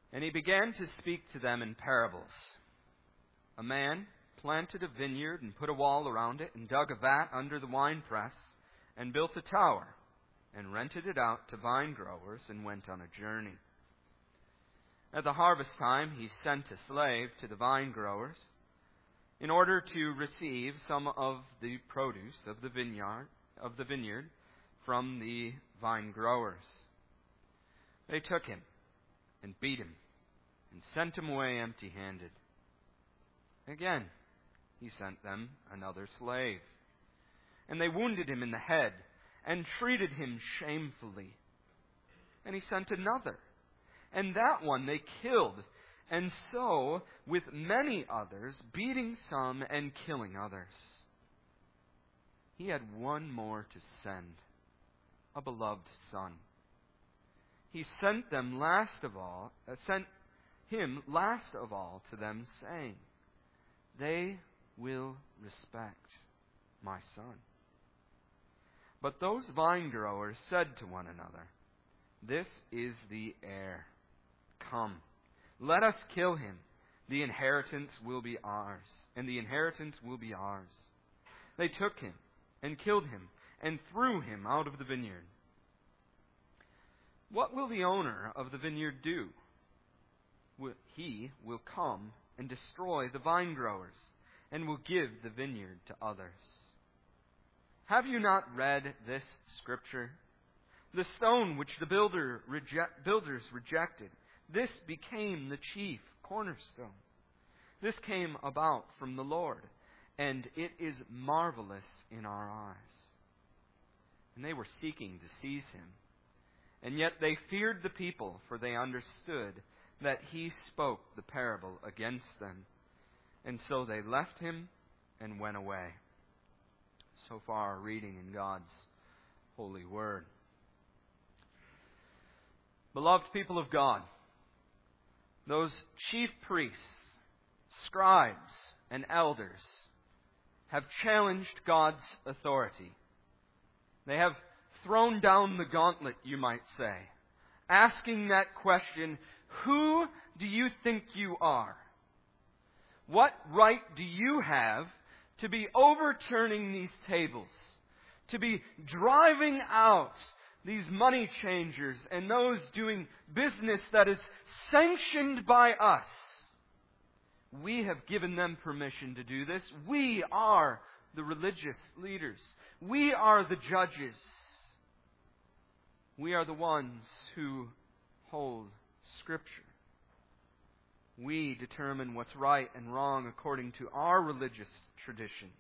And he began to speak to them in parables. A man planted a vineyard and put a wall around it and dug a vat under the winepress and built a tower and rented it out to vine growers and went on a journey. At the harvest time, he sent a slave to the vine growers in order to receive some of the produce of the vineyard from the vine growers. They took him and beat him and sent him away empty-handed. Again, he sent them another slave, and they wounded him in the head and treated him shamefully. And he sent another, and that one they killed, and so with many others, beating some and killing others. He had one more to send, a beloved son. He sent him last of all to them, saying, "They will respect my son." But those vine growers said to one another, "This is the heir. Come, let us kill him. The inheritance will be ours, and the inheritance will be ours." They took him and killed him and threw him out of the vineyard. What will the owner of the vineyard do? He will come and destroy the vine growers and will give the vineyard to others. Have you not read this scripture? The stone which the builders rejected, this became the chief cornerstone. This came about from the Lord, and it is marvelous in our eyes. And they were seeking to seize him. And yet they feared the people, for they understood that he spoke the parable against them. And so they left him and went away. So far, our reading in God's holy word. Beloved people of God, those chief priests, scribes, and elders have challenged God's authority. They have thrown down the gauntlet, you might say, asking that question, who do you think you are? What right do you have to be overturning these tables, to be driving out these money changers and those doing business that is sanctioned by us? We have given them permission to do this. We are the religious leaders. We are the judges. We are the ones who hold Scripture. We determine what's right and wrong according to our religious traditions.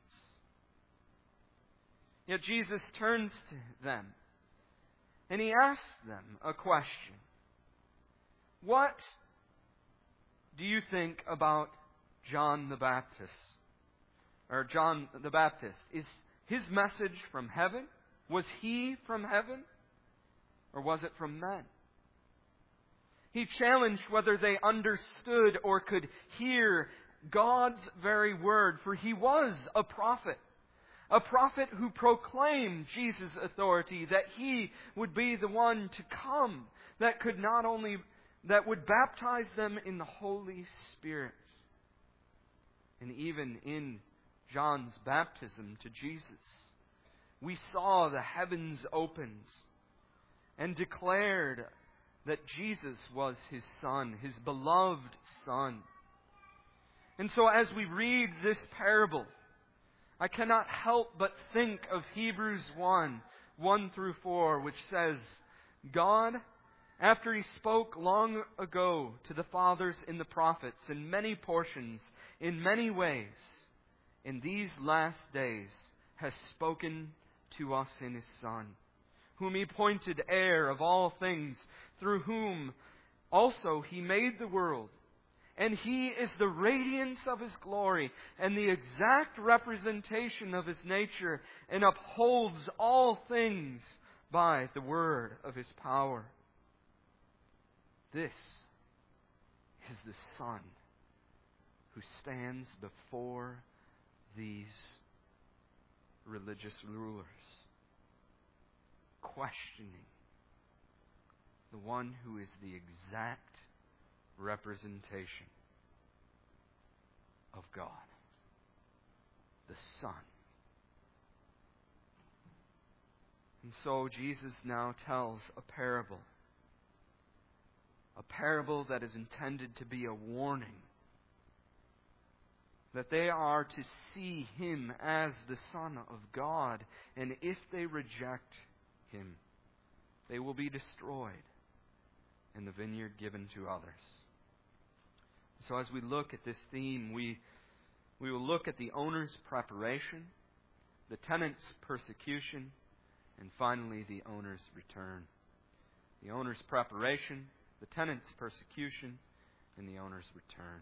Yet Jesus turns to them and he asks them a question. What do you think about John the Baptist? Or John the Baptist? Is his message from heaven? Was he from heaven? Or was it from men? He challenged whether they understood or could hear God's very word, for he was a prophet who proclaimed Jesus' authority, that he would be the one to come that would baptize them in the Holy Spirit. And even in John's baptism to Jesus, we saw the heavens opened and declared that Jesus was his Son, his beloved Son. And so as we read this parable, I cannot help but think of Hebrews 1:1-4, which says, God, after he spoke long ago to the fathers in the prophets in many portions, in many ways, in these last days has spoken to us in his Son, whom he appointed heir of all things, through whom also he made the world. And he is the radiance of his glory and the exact representation of his nature, and upholds all things by the word of his power. This is the Son who stands before these religious rulers, questioning the one who is the exact representation of God, the Son. And so Jesus now tells a parable that is intended to be a warning, that they are to see Him as the Son of God, and if they reject Him, they will be destroyed and the vineyard given to others. So as we look at this theme, we will look at the owner's preparation, the tenant's persecution, and finally the owner's return. The owner's preparation, the tenant's persecution, and the owner's return.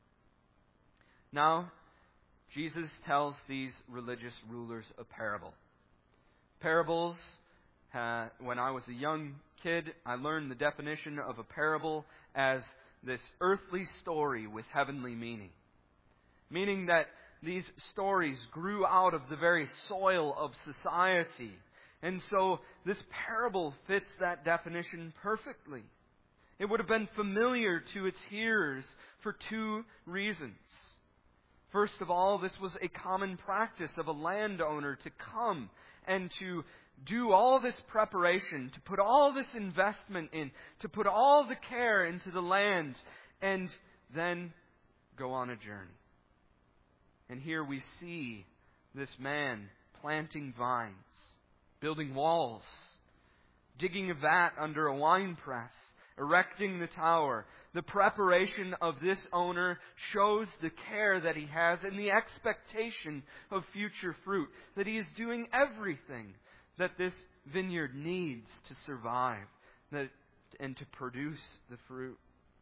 Now, Jesus tells these religious rulers a parable. Parables, when I was a young kid, I learned the definition of a parable as this earthly story with heavenly meaning. Meaning that these stories grew out of the very soil of society. And so this parable fits that definition perfectly. It would have been familiar to its hearers for two reasons. First of all, this was a common practice of a landowner to come and to do all this preparation, to put all this investment in, to put all the care into the land, and then go on a journey. And here we see this man planting vines, building walls, digging a vat under a wine press, erecting the tower. The preparation of this owner shows the care that he has and the expectation of future fruit, that he is doing everything that this vineyard needs to survive and to produce the fruit.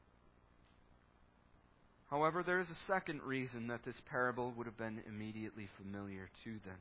However, there is a second reason that this parable would have been immediately familiar to them.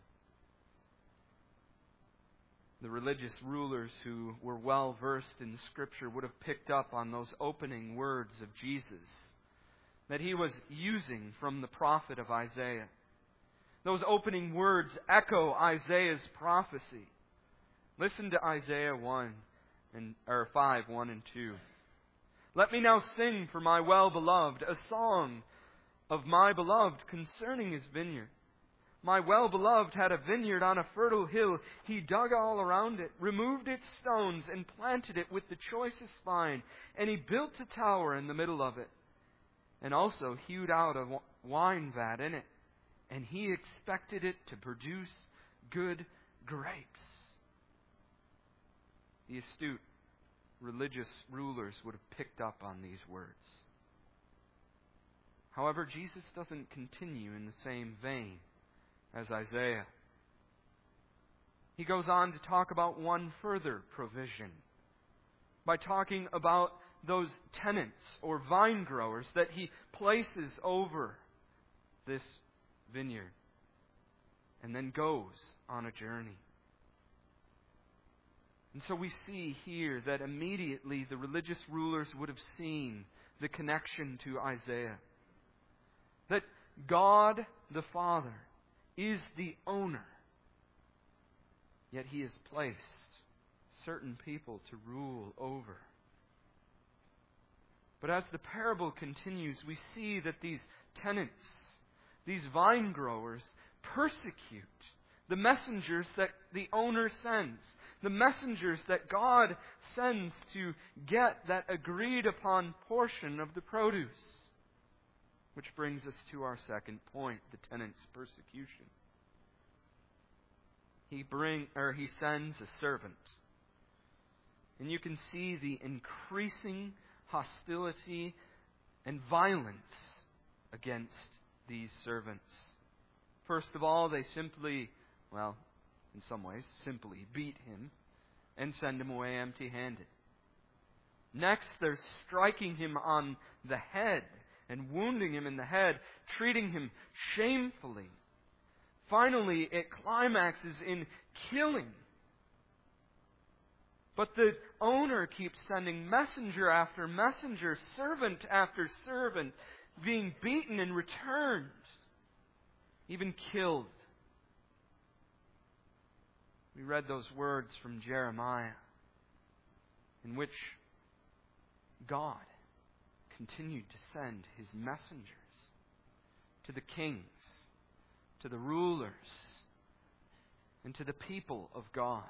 The religious rulers who were well versed in Scripture would have picked up on those opening words of Jesus that He was using from the prophet of Isaiah. Those opening words echo Isaiah's prophecy. Listen to Isaiah 5, 1 and 2. Let me now sing for my well-beloved a song of my beloved concerning his vineyard. My well-beloved had a vineyard on a fertile hill. He dug all around it, removed its stones, and planted it with the choicest vine. And he built a tower in the middle of it, and also hewed out a wine vat in it. And he expected it to produce good grapes. The astute religious rulers would have picked up on these words. However, Jesus doesn't continue in the same vein as Isaiah. He goes on to talk about one further provision by talking about those tenants or vine growers that He places over this vineyard and then goes on a journey. And so we see here that immediately the religious rulers would have seen the connection to Isaiah. That God the Father is the owner, yet He has placed certain people to rule over. But as the parable continues, we see that these tenants, these vine growers, persecute the messengers that the owner sends. The messengers that God sends to get that agreed upon portion of the produce. Which brings us to our second point, the tenant's persecution. He sends a servant. And you can see the increasing hostility and violence against these servants. First of all, they simply beat him and send him away empty-handed. Next, they're striking him on the head and wounding him in the head, treating him shamefully. Finally, it climaxes in killing. But the owner keeps sending messenger after messenger, servant after servant, being beaten and returned, even killed. We read those words from Jeremiah in which God continued to send His messengers to the kings, to the rulers, and to the people of God,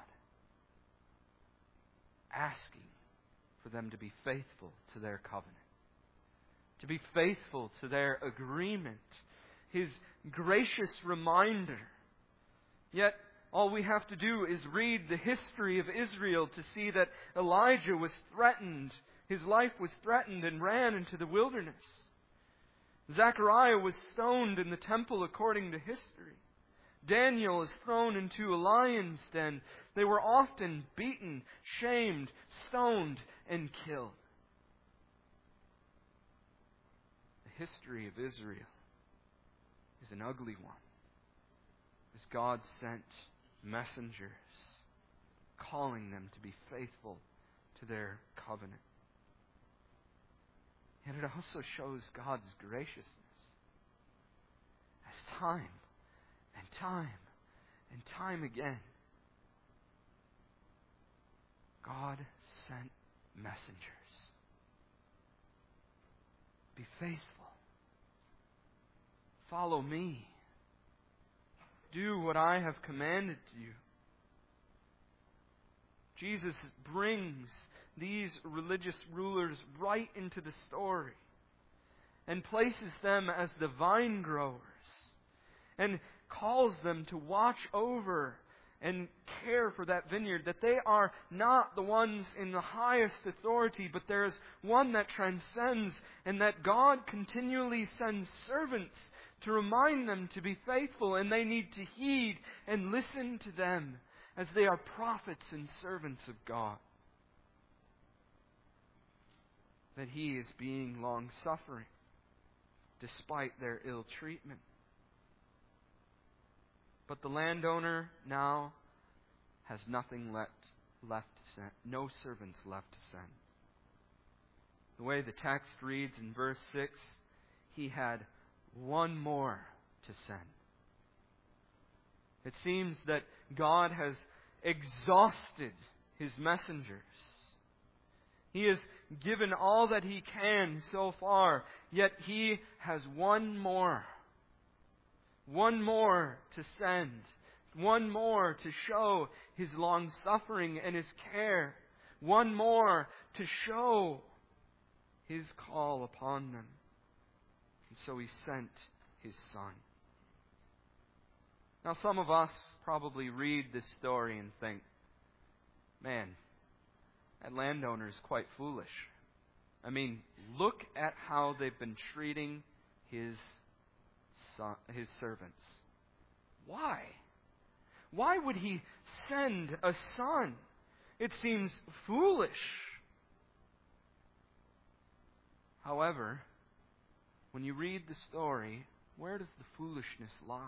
asking for them to be faithful to their covenant, to be faithful to their agreement, His gracious reminder. Yet, all we have to do is read the history of Israel to see that Elijah was threatened. His life was threatened and ran into the wilderness. Zechariah was stoned in the temple according to history. Daniel is thrown into a lion's den. They were often beaten, shamed, stoned, and killed. The history of Israel is an ugly one, as God sent messengers calling them to be faithful to their covenant. And it also shows God's graciousness, as time and time and time again, God sent messengers. Be faithful. Follow me. Do what I have commanded you. Jesus brings these religious rulers right into the story and places them as the vine growers and calls them to watch over and care for that vineyard, that they are not the ones in the highest authority, but there is one that transcends, and that God continually sends servants to remind them to be faithful, and they need to heed and listen to them as they are prophets and servants of God. That He is being long-suffering despite their ill treatment. But the landowner now has nothing left to send, no servants left to send. The way the text reads in verse 6, he had one more to send. It seems that God has exhausted His messengers. He has given all that He can so far, yet He has one more to send, one more to show His long-suffering and His care, one more to show His call upon them. And so He sent His Son. Now, some of us probably read this story and think, man, that landowner is quite foolish. I mean, look at how they've been treating his servants. Why? Why would he send a son? It seems foolish. However, when you read the story, where does the foolishness lie?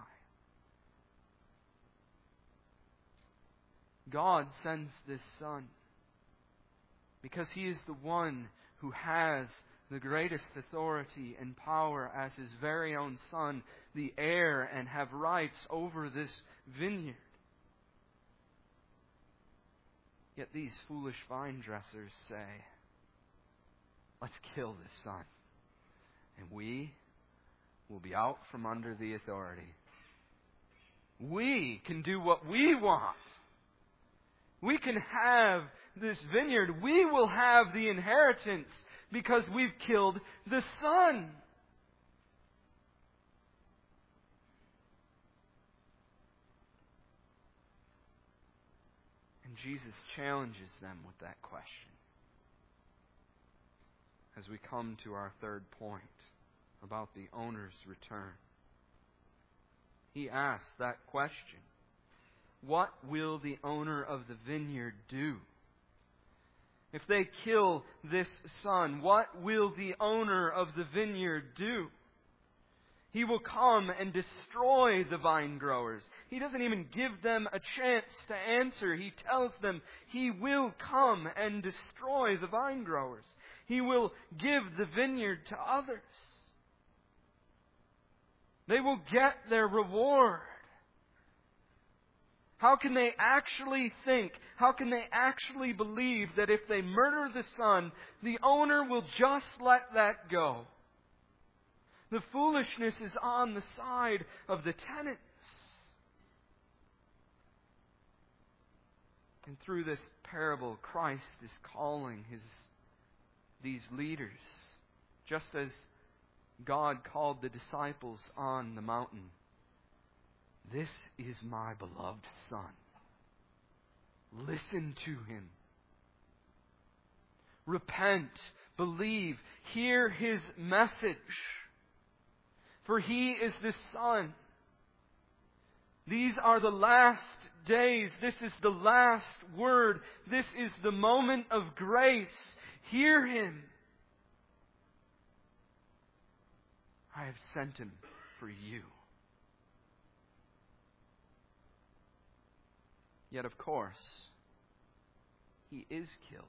God sends this Son because He is the one who has the greatest authority and power as His very own Son, the heir, and have rights over this vineyard. Yet these foolish vine dressers say, let's kill this Son, and we will be out from under the authority. We can do what we want. We can have this vineyard. We will have the inheritance because we've killed the Son. And Jesus challenges them with that question as we come to our third point about the owner's return. He asks that question. What will the owner of the vineyard do? If they kill this son, what will the owner of the vineyard do? He will come and destroy the vine growers. He doesn't even give them a chance to answer. He tells them He will come and destroy the vine growers. He will give the vineyard to others. They will get their reward. How can they actually think? How can they actually believe that if they murder the son, the owner will just let that go? The foolishness is on the side of the tenants. And through this parable, Christ is calling these leaders, just as God called the disciples on the mountain. This is my beloved Son. Listen to Him. Repent, believe, hear His message. For He is the Son. These are the last days. This is the last word. This is the moment of grace. Hear Him. I have sent Him for you. Yet, of course, He is killed.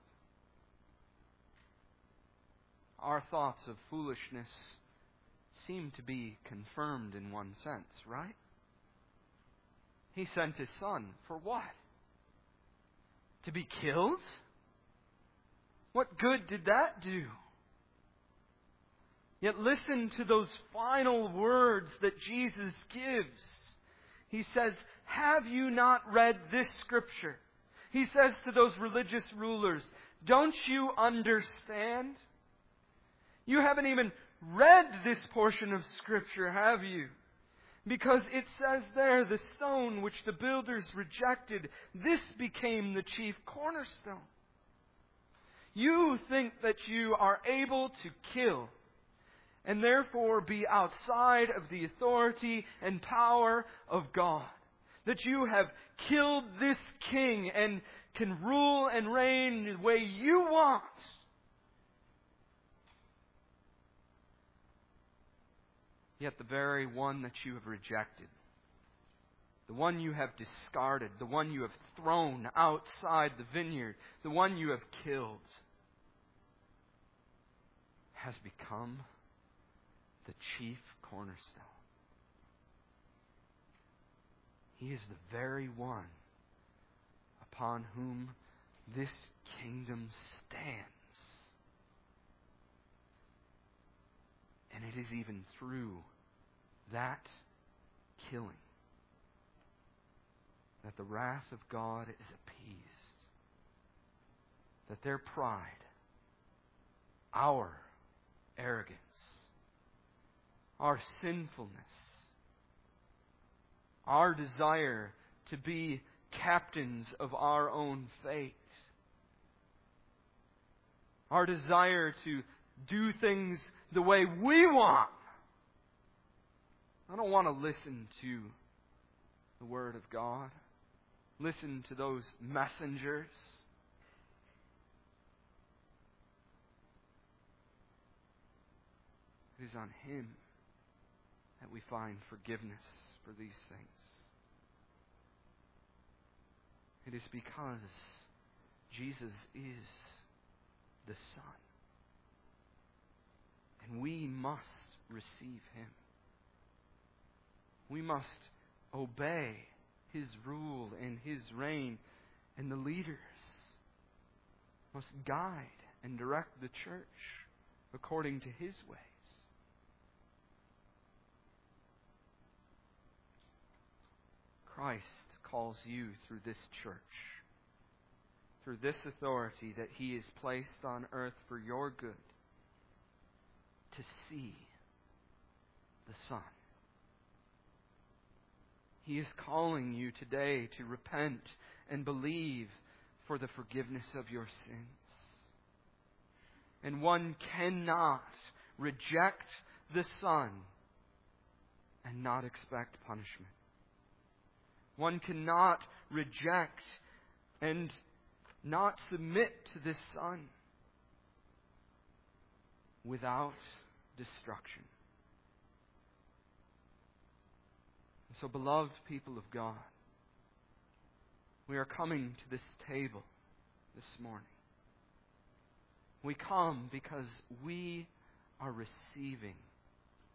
Our thoughts of foolishness seem to be confirmed in one sense, right? He sent His Son for what? To be killed? What good did that do? Yet listen to those final words that Jesus gives. He says, have you not read this Scripture? He says to those religious rulers, don't you understand? You haven't even read this portion of Scripture, have you? Because it says there, the stone which the builders rejected, this became the chief cornerstone. You think that you are able to kill and therefore be outside of the authority and power of God. That you have killed this king and can rule and reign the way you want. Yet the very one that you have rejected, the one you have discarded, the one you have thrown outside the vineyard, the one you have killed, has become the chief cornerstone. He is the very one upon whom this kingdom stands. And it is even through that killing that the wrath of God is appeased. That their pride, our arrogance, our sinfulness, our desire to be captains of our own fate, our desire to do things the way we want. I don't want to listen to the Word of God. Listen to those messengers. It is on Him that we find forgiveness for these things. It is because Jesus is the Son. And we must receive Him. We must obey His rule and His reign. And the leaders must guide and direct the church according to His ways. Christ calls you through this church, through this authority that He has placed on earth for your good, to see the Son. He is calling you today to repent and believe for the forgiveness of your sins. And one cannot reject the Son and not expect punishment. One cannot reject and not submit to this Son without destruction. So, beloved people of God, we are coming to this table this morning. We come because we are receiving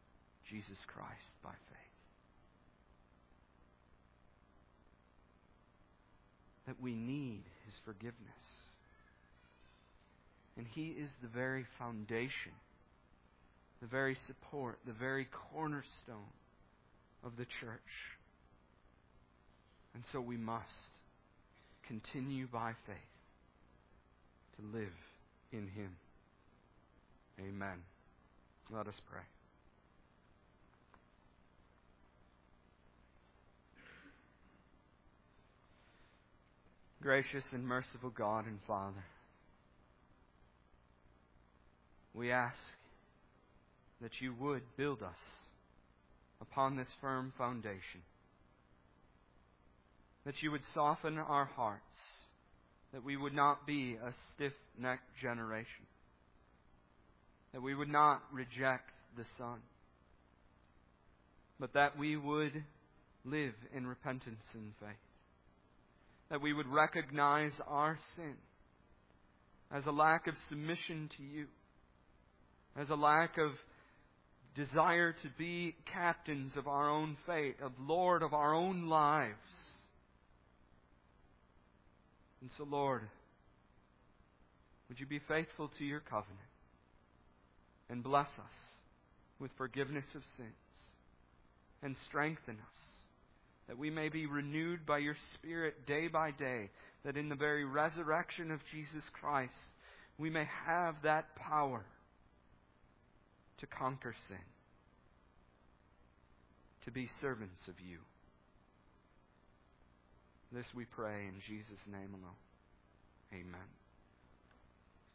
Jesus Christ by faith. that we need His forgiveness. And He is the very foundation, the very support, the very cornerstone of the church. And so we must continue by faith to live in Him. Amen. Let us pray. Gracious and merciful God and Father, we ask that You would build us upon this firm foundation, that You would soften our hearts, that we would not be a stiff-necked generation, that we would not reject the Son, but that we would live in repentance and faith, that we would recognize our sin as a lack of submission to You, as a lack of desire to be captains of our own fate, of Lord of our own lives. And so, Lord, would You be faithful to Your covenant and bless us with forgiveness of sins and strengthen us, that we may be renewed by Your Spirit day by day, that in the very resurrection of Jesus Christ we may have that power to conquer sin, to be servants of You. This we pray in Jesus' name alone. Amen.